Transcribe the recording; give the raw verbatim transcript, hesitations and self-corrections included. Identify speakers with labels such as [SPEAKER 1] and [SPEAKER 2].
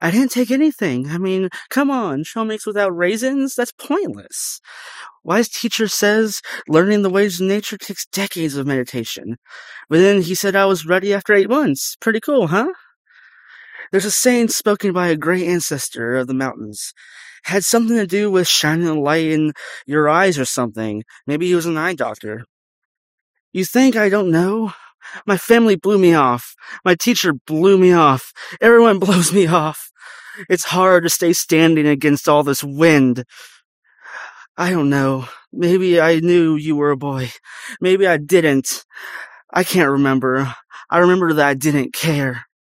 [SPEAKER 1] I didn't take anything. I mean, come on, trail mix without raisins? That's pointless. Wise teacher says learning the ways of nature takes decades of meditation. But then he said I was ready after eight months. Pretty cool, huh? There's a saying spoken by a great ancestor of the mountains. Had something to do with shining a light in your eyes or something. Maybe he was an eye doctor. You think I don't know? My family blew me off. My teacher blew me off. Everyone blows me off. It's hard to stay standing against all this wind. I don't know. Maybe I knew you were a boy. Maybe I didn't. I can't remember. I remember that I didn't care.